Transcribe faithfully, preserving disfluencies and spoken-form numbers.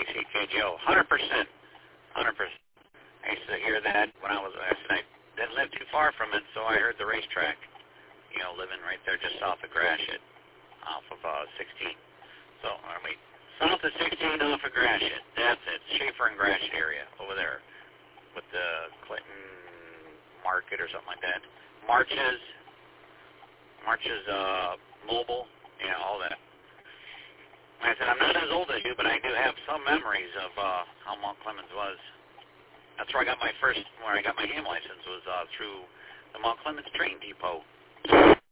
C K G O. one hundred percent. one hundred percent. I used to hear that when I was, I said I didn't live too far from it, so I heard the racetrack, you know, living right there just south of Gratiot, off of uh, sixteen. So, I mean, south of sixteen off of Gratiot. That's it. Schaefer and Gratiot area over there with the Clinton Market or something like that. Marches, Marches, uh, Mobile, yeah, all that. Like I said, I'm not as old as you, but I do have some memories of uh, how Mount Clemens was. That's where I got my first, where I got my ham license was uh, through the Mount Clemens train depot.